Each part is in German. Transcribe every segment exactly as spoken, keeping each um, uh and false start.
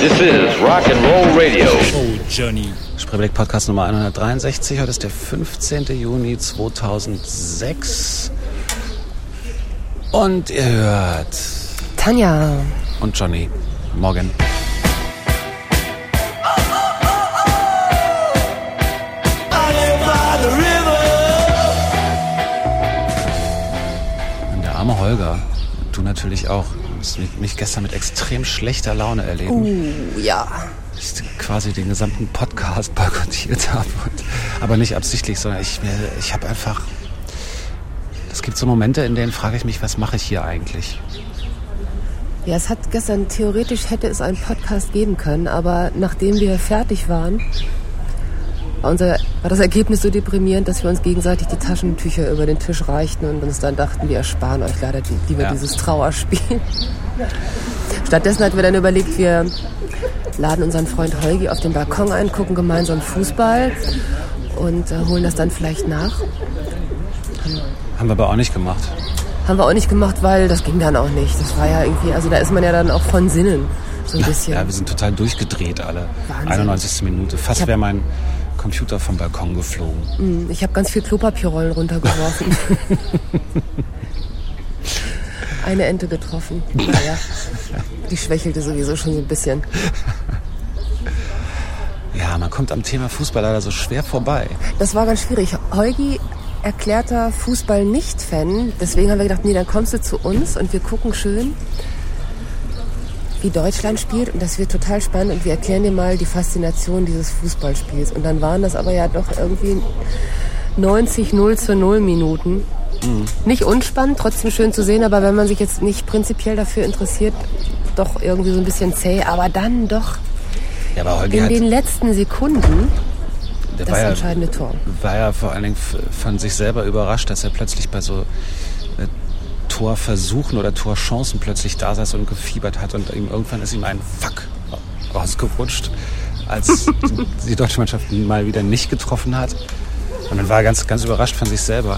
This is Rock and Roll Radio. Oh, Johnny. Spreeblick Podcast Nummer hundertdreiundsechzig. Heute ist der fünfzehnten Juni zweitausendsechs. Und ihr hört Tanja und Johnny. Morgen. Und der arme Holger, du natürlich auch, musst mich gestern mit extrem schlechter Laune erleben. Uh, ja. Ich quasi den gesamten Podcast boykottiert habe. Und, aber nicht absichtlich, sondern ich, ich habe einfach... Es gibt so Momente, in denen frage ich mich, was mache ich hier eigentlich? Ja, es hat gestern, theoretisch hätte es einen Podcast geben können, aber nachdem wir fertig waren, war, unser, war das Ergebnis so deprimierend, dass wir uns gegenseitig die Taschentücher über den Tisch reichten und uns dann dachten, wir ersparen euch leider lieber ja. dieses Trauerspiel. Stattdessen hatten wir dann überlegt, wir laden unseren Freund Holgi auf den Balkon ein, gucken gemeinsam Fußball und äh, holen das dann vielleicht nach. Haben wir aber auch nicht gemacht. Haben wir auch nicht gemacht, weil das ging dann auch nicht. Das war ja irgendwie, also da ist man ja dann auch von Sinnen so ein bisschen. Ja, wir sind total durchgedreht alle. Wahnsinn. einundneunzigste Minute. Fast wäre mein Computer vom Balkon geflogen. Ich habe ganz viel Klopapierrollen runtergeworfen. Eine Ente getroffen. Naja, die schwächelte sowieso schon so ein bisschen. Ja, man kommt am Thema Fußball leider so schwer vorbei. Das war ganz schwierig. Holgi, erklärter Fußball-Nicht-Fan. Deswegen haben wir gedacht, nee, dann kommst du zu uns und wir gucken schön, wie Deutschland spielt. Und das wird total spannend. Und wir erklären dir mal die Faszination dieses Fußballspiels. Und dann waren das aber ja doch irgendwie neunzig null zu null Minuten. Mhm. Nicht unspannend, trotzdem schön zu sehen. Aber wenn man sich jetzt nicht prinzipiell dafür interessiert, doch irgendwie so ein bisschen zäh. Aber dann doch ja, aber Holgi in hat den letzten Sekunden der das war entscheidende ja, Tor. War ja vor allen Dingen von sich selber überrascht, dass er plötzlich bei so äh, Torversuchen oder Torchancen plötzlich da saß und gefiebert hat. Und ihm, irgendwann ist ihm ein Fuck rausgerutscht, als die deutsche Mannschaft mal wieder nicht getroffen hat. Und dann war er ganz, ganz überrascht von sich selber.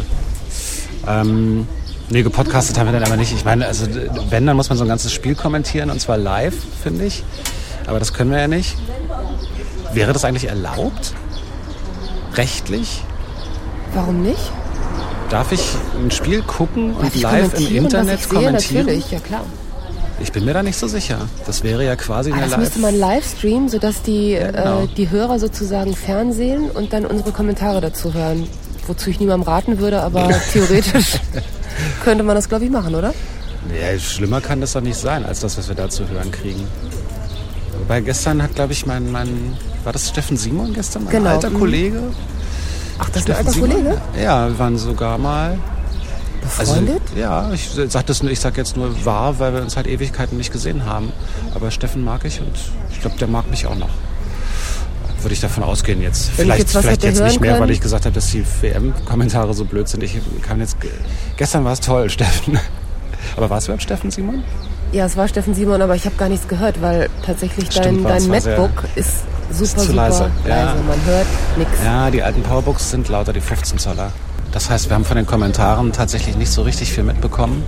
Ähm, nee, gepodcastet haben wir dann aber nicht. Ich meine, also wenn, dann muss man so ein ganzes Spiel kommentieren, und zwar live, finde ich. Aber das können wir ja nicht. Wäre das eigentlich erlaubt? Rechtlich? Warum nicht? Darf ich ein Spiel gucken und Darf ich live im Internet was ich sehe? kommentieren? Natürlich, ja klar. Ich bin mir da nicht so sicher. Das wäre ja quasi Ah, eine das Live... müsste man live streamen, sodass die, Ja, genau. äh, die Hörer sozusagen fernsehen und dann unsere Kommentare dazu hören. Wozu ich niemandem raten würde, aber theoretisch könnte man das, glaube ich, machen, oder? Ja, schlimmer kann das doch nicht sein, als das, was wir da zu hören kriegen. Wobei gestern hat, glaube ich, mein, mein... War das Steffen Simon gestern? Mein Genau. alter Mhm. Kollege? Ach, das ist ein Steffen alter Simon? Kollege? Ja, wir waren sogar mal... Befreundet? Also, ja, ich sag das nur, ich sag jetzt nur wahr, weil wir uns halt Ewigkeiten nicht gesehen haben. Aber Steffen mag ich und ich glaube, der mag mich auch noch. Würde ich davon ausgehen jetzt. Wenn Vielleicht, jetzt was vielleicht hätte jetzt hören nicht mehr, können. weil ich gesagt habe, dass die W M-Kommentare so blöd sind. Ich kann jetzt. Gestern war es toll, Steffen. Aber war es überhaupt Steffen Simon? Ja, es war Steffen Simon, aber ich habe gar nichts gehört, weil tatsächlich Stimmt, dein, war- dein es war sehr- MacBook ist super, ist zu super leise. leise. Ja. Man hört nichts. Ja, die alten Powerbooks sind lauter, die fünfzehn Zoller. Das heißt, wir haben von den Kommentaren tatsächlich nicht so richtig viel mitbekommen.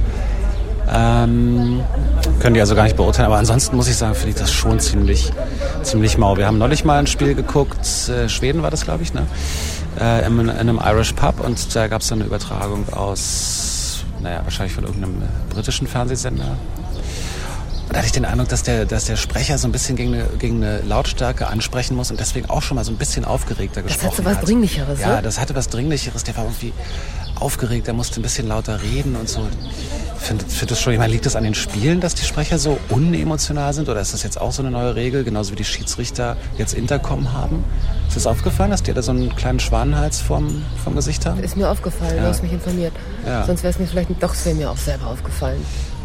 Ähm, können die also gar nicht beurteilen. Aber ansonsten muss ich sagen, finde ich das schon ziemlich, ziemlich mau. Wir haben neulich mal ein Spiel geguckt, äh, Schweden war das, glaube ich, ne? Äh, in, in einem Irish Pub, und da gab es dann eine Übertragung aus, naja, wahrscheinlich von irgendeinem britischen Fernsehsender. Und da hatte ich den Eindruck, dass der, dass der Sprecher so ein bisschen gegen eine, gegen eine Lautstärke ansprechen muss und deswegen auch schon mal so ein bisschen aufgeregter Das gesprochen hat so was hat. Dringlicheres, Ja, ne? das hatte was Dringlicheres. Der war irgendwie aufgeregt, der musste ein bisschen lauter reden und so. Ich finde find das schon, ich meine, liegt das an den Spielen, dass die Sprecher so unemotional sind, oder ist das jetzt auch so eine neue Regel, genauso wie die Schiedsrichter jetzt Intercom haben? Ist das aufgefallen, dass die da so einen kleinen Schwanenhals vom, vom Gesicht haben? Ist mir aufgefallen, Ja. du hast mich informiert. Ja. Sonst wäre es mir vielleicht, doch, es wäre mir auch selber aufgefallen.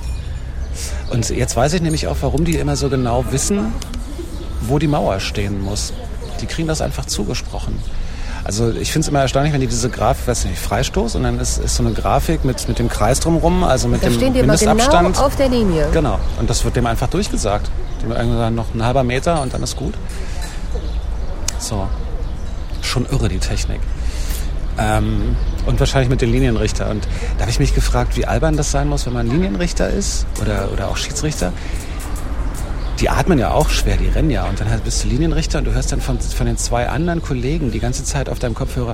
Und jetzt weiß ich nämlich auch, warum die immer so genau wissen, wo die Mauer stehen muss. Die kriegen das einfach zugesprochen. Also ich finde es immer erstaunlich, wenn die diese Grafik, weiß nicht, Freistoß, und dann ist, ist so eine Grafik mit, mit dem Kreis drumherum, also mit Da dem stehen die immer Mindestabstand. genau auf der Linie. Genau, und das wird dem einfach durchgesagt. Die sagen noch ein halber Meter und dann ist gut. So, schon irre die Technik. Ähm, und wahrscheinlich mit den Linienrichter. Und da habe ich mich gefragt, wie albern das sein muss, wenn man Linienrichter ist oder, oder auch Schiedsrichter. die atmen ja auch schwer, die rennen ja. Und dann bist du Linienrichter und du hörst dann von, von den zwei anderen Kollegen die ganze Zeit auf deinem Kopfhörer.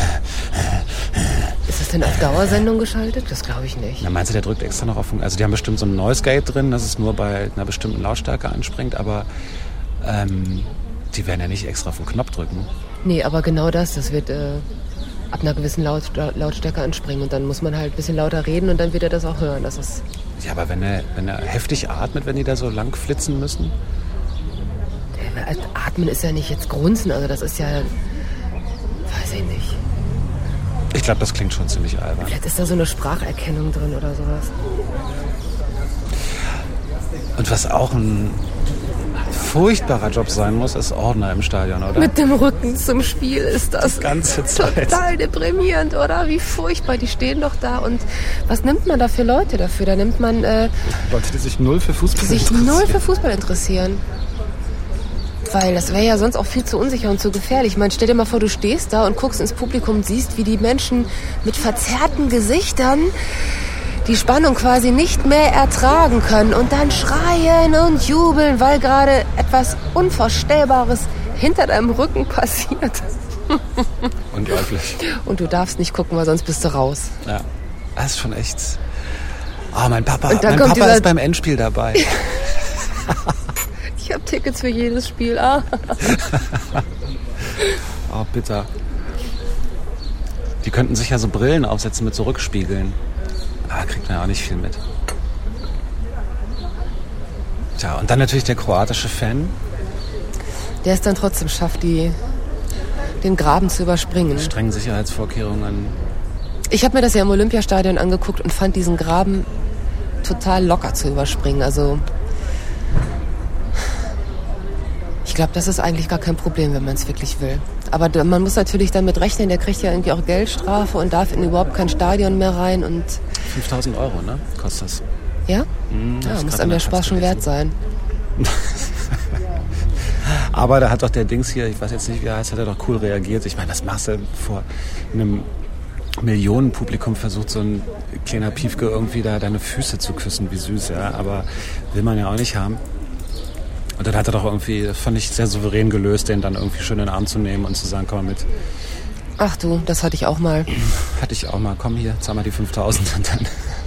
Ist das denn auf Dauersendung geschaltet? Das glaube ich nicht. Na, meinst du, der drückt extra noch auf... Also die haben bestimmt so ein Noise Gate drin, dass es nur bei einer bestimmten Lautstärke anspringt, aber ähm, die werden ja nicht extra auf den Knopf drücken. Nee, aber genau das, das wird äh, ab einer gewissen Laut, Lautstärke anspringen und dann muss man halt ein bisschen lauter reden und dann wird er das auch hören. Das ist ja, aber wenn er, wenn er heftig atmet, wenn die da so lang flitzen müssen? Ja, atmen ist ja nicht jetzt grunzen, also das ist ja... Weiß ich nicht. Ich glaube, das klingt schon ziemlich albern. Vielleicht ist da so eine Spracherkennung drin oder sowas. Und was auch ein furchtbarer Job sein muss, ist Ordner im Stadion, oder? Mit dem Rücken zum Spiel ist das die ganze Zeit. Total deprimierend, oder? Wie furchtbar, die stehen doch da. Und was nimmt man da für Leute dafür? Da nimmt man... Äh, Leute, die sich null für Fußball die sich interessieren. null für Fußball interessieren. Weil das wäre ja sonst auch viel zu unsicher und zu gefährlich. Ich meine, stell dir mal vor, du stehst da und guckst ins Publikum und siehst, wie die Menschen mit verzerrten Gesichtern die Spannung quasi nicht mehr ertragen können und dann schreien und jubeln, weil gerade etwas Unvorstellbares hinter deinem Rücken passiert. Unglaublich. Und du darfst nicht gucken, weil sonst bist du raus. Ja, das ist schon echt... Oh, mein Papa, Und dann mein kommt Papa dieser- ist beim Endspiel dabei. Ich habe Tickets für jedes Spiel. Ah. Oh, bitter. Die könnten sich ja so Brillen aufsetzen mit so Rückspiegeln. Aber kriegt man ja auch nicht viel mit. Tja, und dann natürlich der kroatische Fan. Der es dann trotzdem schafft, die, den Graben zu überspringen. Strengen Sicherheitsvorkehrungen. Ich habe mir das ja im Olympiastadion angeguckt und fand diesen Graben total locker zu überspringen. Also ich glaube, das ist eigentlich gar kein Problem, wenn man es wirklich will. Aber da- man muss natürlich damit rechnen, der kriegt ja irgendwie auch Geldstrafe und darf in überhaupt kein Stadion mehr rein. Und fünftausend Euro, ne? Kostet das. ja, Hm, hab ja ich muss grad einem in der der Spaß Taz schon wert gelesen. sein. Aber da hat doch der Dings hier, ich weiß jetzt nicht, wie er heißt, hat er doch cool reagiert. Ich meine, das machst du vor einem Millionenpublikum, versucht so ein kleiner Piefke irgendwie da deine Füße zu küssen, wie süß, ja. Aber will man ja auch nicht haben. Und dann hat er doch irgendwie, das fand ich sehr souverän gelöst, den dann irgendwie schön in den Arm zu nehmen und zu sagen, komm mal mit. Ach du, das hatte ich auch mal. Hatte ich auch mal, komm hier, zahl mal die fünftausend und dann...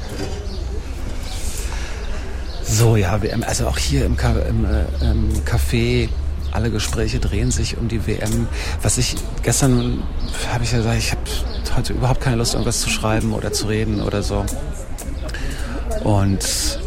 So, ja, W M, also auch hier im, Ka- im, äh, im Café, alle Gespräche drehen sich um die W M. Was ich, gestern habe ich ja gesagt, ich habe heute überhaupt keine Lust, irgendwas zu schreiben oder zu reden oder so. Und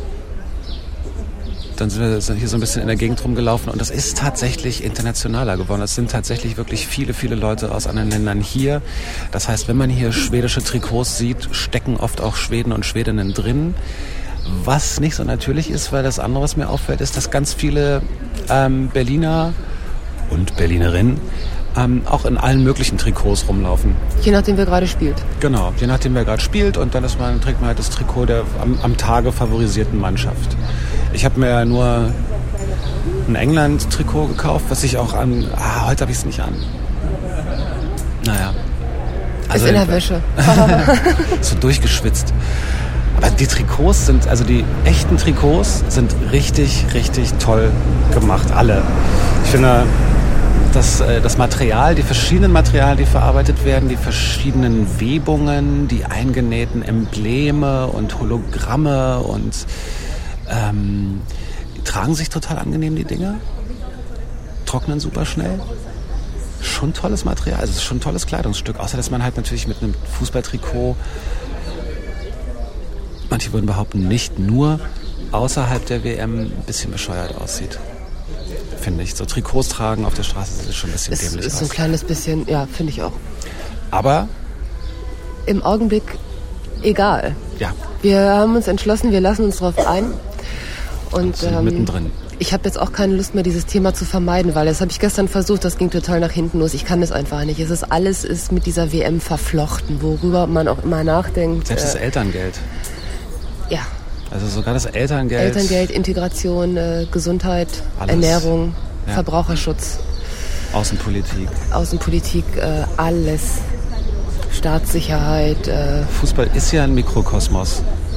dann sind wir hier so ein bisschen in der Gegend rumgelaufen und das ist tatsächlich internationaler geworden. Es sind tatsächlich wirklich viele, viele Leute aus anderen Ländern hier. Das heißt, wenn man hier schwedische Trikots sieht, stecken oft auch Schweden und Schwedinnen drin. Was nicht so natürlich ist, weil das andere, was mir auffällt, ist, dass ganz viele ähm, Berliner und Berlinerinnen ähm, auch in allen möglichen Trikots rumlaufen. Je nachdem, wer gerade spielt. Genau, je nachdem, wer gerade spielt und dann ist man, trägt man halt das Trikot der am, am Tage favorisierten Mannschaft. Ich habe mir ja nur ein England-Trikot gekauft, was ich auch an... Ah, heute habe ich es nicht an. Naja. Ist in der Wäsche. So durchgeschwitzt. Aber die Trikots sind, also die echten Trikots sind richtig, richtig toll gemacht, alle. Ich finde, das, das Material, die verschiedenen Materialien, die verarbeitet werden, die verschiedenen Webungen, die eingenähten Embleme und Hologramme und ähm, die tragen sich total angenehm, die Dinger. Trocknen super schnell. Schon tolles Material, also es ist schon ein tolles Kleidungsstück. Außer, dass man halt natürlich mit einem Fußballtrikot, manche würden behaupten, nicht nur außerhalb der W M ein bisschen bescheuert aussieht. Finde ich. So Trikots tragen auf der Straße sieht schon ein bisschen Es dämlich ist aus. so ein kleines bisschen, ja, finde ich auch. Aber, Im Augenblick egal. ja, Wir haben uns entschlossen, wir lassen uns drauf ein. Und sind ähm, mittendrin. ich habe jetzt auch keine Lust mehr, dieses Thema zu vermeiden, weil das habe ich gestern versucht, das ging total nach hinten los. Ich kann das einfach nicht. Es ist alles ist mit dieser W M verflochten, worüber man auch immer nachdenkt. Selbst das äh, Elterngeld. ja, Also sogar das Elterngeld. Elterngeld, Integration, äh, Gesundheit, Alles. Ernährung, Ja. Verbraucherschutz, Außenpolitik. Außenpolitik, äh, alles. Staatssicherheit. Äh, Fußball ist ja ein Mikrokosmos.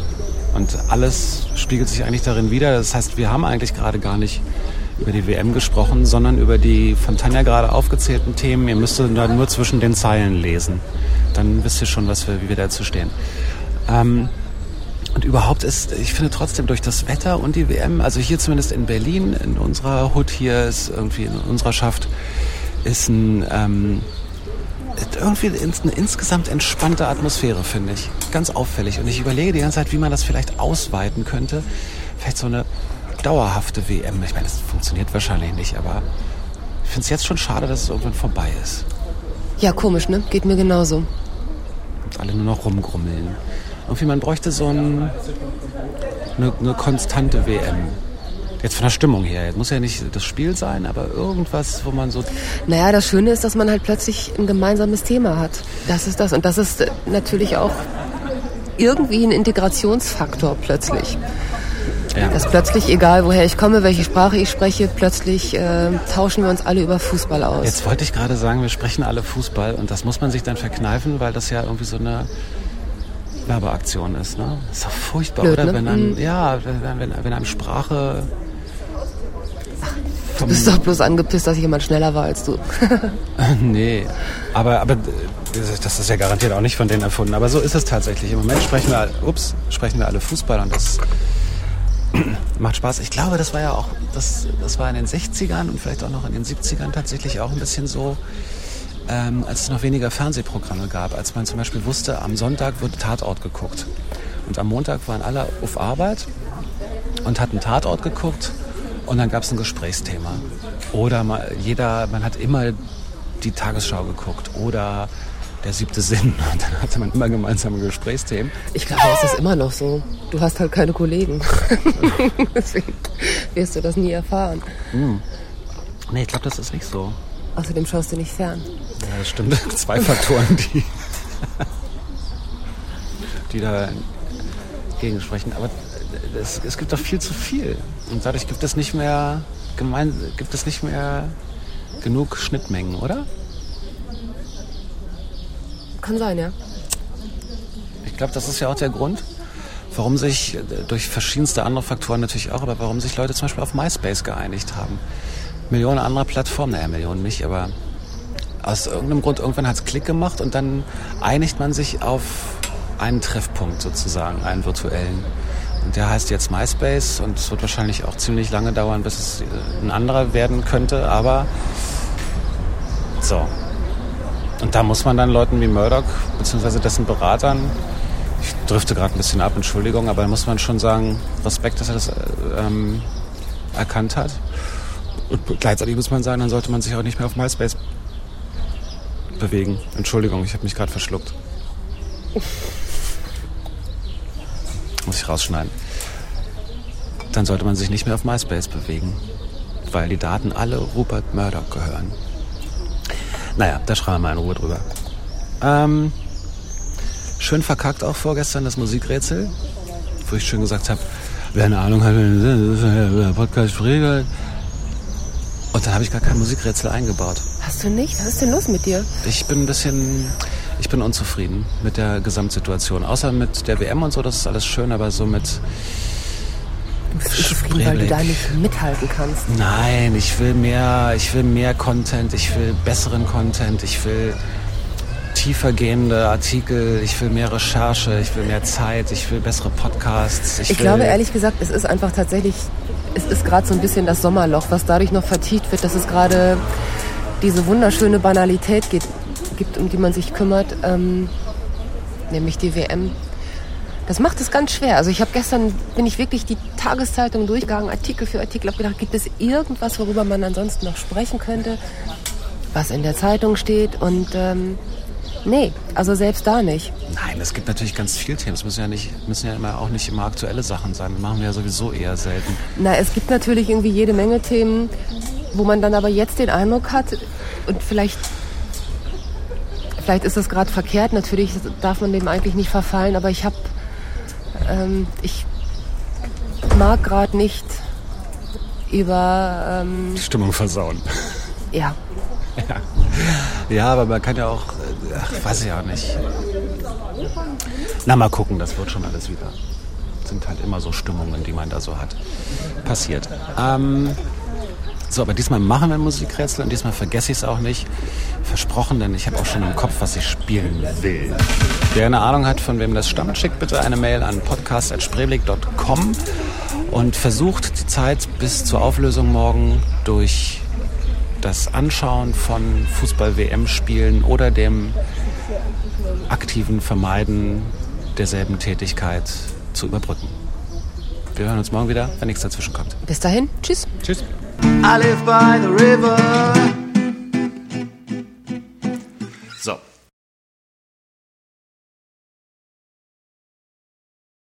Und alles spiegelt sich eigentlich darin wider. Das heißt, wir haben eigentlich gerade gar nicht über die W M gesprochen, sondern über die von Tanja gerade aufgezählten Themen. Ihr müsst dann nur zwischen den Zeilen lesen. Dann wisst ihr schon, was wir, wie wir dazu stehen. Ähm, und überhaupt ist, ich finde trotzdem durch das Wetter und die W M, also hier zumindest in Berlin, in unserer Hut hier, ist irgendwie in unserer Schaft, ist ein... Ähm, irgendwie eine insgesamt entspannte Atmosphäre, finde ich. Ganz auffällig. Und ich überlege die ganze Zeit, wie man das vielleicht ausweiten könnte. Vielleicht so eine dauerhafte W M. Ich meine, das funktioniert wahrscheinlich nicht, aber ich finde es jetzt schon schade, dass es irgendwann vorbei ist. Ja, komisch, ne? Geht mir genauso. Und alle nur noch rumgrummeln. Irgendwie, man bräuchte so ein, eine, eine konstante W M. Jetzt von der Stimmung her. Jetzt muss ja nicht das Spiel sein, aber irgendwas, wo man so... Naja, das Schöne ist, dass man halt plötzlich ein gemeinsames Thema hat. Das ist das. Und das ist natürlich auch irgendwie ein Integrationsfaktor plötzlich. Ja. Dass plötzlich, egal woher ich komme, welche Sprache ich spreche, plötzlich äh, tauschen wir uns alle über Fußball aus. Jetzt wollte ich gerade sagen, wir sprechen alle Fußball und das muss man sich dann verkneifen, weil das ja irgendwie so eine Werbeaktion ist. Ne? Das ist doch furchtbar, Blöd, oder? Ne? Wenn einem, ja, wenn, wenn, wenn einem Sprache... Du bist doch bloß angepisst, dass jemand schneller war als du. Nee, aber, aber das ist ja garantiert auch nicht von denen erfunden. Aber so ist es tatsächlich. Im Moment sprechen wir, ups, sprechen wir alle Fußball und das macht Spaß. Ich glaube, das war ja auch, das, das war in den sechzigern und vielleicht auch noch in den siebzigern tatsächlich auch ein bisschen so, ähm, als es noch weniger Fernsehprogramme gab. Als man zum Beispiel wusste, am Sonntag wurde Tatort geguckt. Und am Montag waren alle auf Arbeit und hatten Tatort geguckt. Und dann gab es ein Gesprächsthema. Oder mal, jeder, man hat immer die Tagesschau geguckt. Oder der siebte Sinn. Und dann hatte man immer gemeinsame Gesprächsthemen. Ich glaube, es ist immer noch so. Du hast halt keine Kollegen. Deswegen wirst du das nie erfahren. Hm. Nee, ich glaube, das ist nicht so. Außerdem schaust du nicht fern. Ja, das stimmt. Zwei Faktoren, die, die da gegensprechen. Aber es, es gibt doch viel zu viel. Und dadurch gibt es nicht mehr gemein, gibt es nicht mehr genug Schnittmengen, oder? Kann sein, ja. Ich glaube, das ist ja auch der Grund, warum sich durch verschiedenste andere Faktoren natürlich auch, aber warum sich Leute zum Beispiel auf MySpace geeinigt haben. Millionen anderer Plattformen, naja, Millionen nicht, aber aus irgendeinem Grund, irgendwann hat es Klick gemacht und dann einigt man sich auf einen Treffpunkt sozusagen, einen virtuellen. Und der heißt jetzt MySpace und es wird wahrscheinlich auch ziemlich lange dauern, bis es ein anderer werden könnte, aber so. Und da muss man dann Leuten wie Murdoch, beziehungsweise dessen Beratern, ich drifte gerade ein bisschen ab, Entschuldigung, aber da muss man schon sagen, Respekt, dass er das ähm, erkannt hat. Und gleichzeitig muss man sagen, dann sollte man sich auch nicht mehr auf MySpace bewegen. Entschuldigung, ich habe mich gerade verschluckt. Muss ich rausschneiden. Dann sollte man sich nicht mehr auf MySpace bewegen, weil die Daten alle Rupert Murdoch gehören. Naja, da schreiben wir mal in Ruhe drüber. Ähm, schön verkackt auch vorgestern das Musikrätsel, wo ich schön gesagt habe, wer eine Ahnung hat, der Podcast regelt. Und dann habe ich gar kein Musikrätsel eingebaut. Hast du nicht? Was ist denn los mit dir? Ich bin ein bisschen... Ich bin unzufrieden mit der Gesamtsituation. Außer mit der W M und so, das ist alles schön, aber so mit... Du bist unzufrieden, weil du da nicht mithalten kannst. Nein, ich will mehr, ich will mehr Content, ich will besseren Content, ich will tiefergehende Artikel, ich will mehr Recherche, ich will mehr Zeit, ich will bessere Podcasts. Ich, ich will glaube ehrlich gesagt, es ist einfach tatsächlich, es ist gerade so ein bisschen das Sommerloch, was dadurch noch vertieft wird, dass es gerade diese wunderschöne Banalität geht, gibt, um die man sich kümmert, ähm, nämlich die W M. Das macht es ganz schwer. Also ich habe gestern, bin ich wirklich die Tageszeitung durchgegangen, Artikel für Artikel, habe gedacht, gibt es irgendwas, worüber man ansonsten noch sprechen könnte, was in der Zeitung steht und ähm, nee, also selbst da nicht. Nein, es gibt natürlich ganz viele Themen. Es müssen ja, nicht, müssen ja immer auch nicht immer aktuelle Sachen sein. Das machen wir ja sowieso eher selten. Na, es gibt natürlich irgendwie jede Menge Themen, wo man dann aber jetzt den Eindruck hat und vielleicht... Vielleicht ist das gerade verkehrt, natürlich darf man dem eigentlich nicht verfallen, aber ich habe, ähm, ich mag gerade nicht über... Ähm, Die Stimmung versauen. Ja. ja. Ja, aber man kann ja auch, ach, weiß ich auch nicht. Na, mal gucken, das wird schon alles wieder. sind halt immer so Stimmungen, die man da so hat. Passiert. Ähm, so, aber diesmal machen wir ein Musikrätsel und diesmal vergesse ich es auch nicht. Versprochen, denn ich habe auch schon im Kopf, was ich spielen will. Wer eine Ahnung hat, von wem das stammt, schickt bitte eine Mail an podcast at spreeblick punkt com und versucht die Zeit bis zur Auflösung morgen durch das Anschauen von Fußball-W M-Spielen oder dem aktiven Vermeiden derselben Tätigkeit zu überbrücken. Wir hören uns morgen wieder, wenn nichts dazwischen kommt. Bis dahin, tschüss. Tschüss. I live by the river.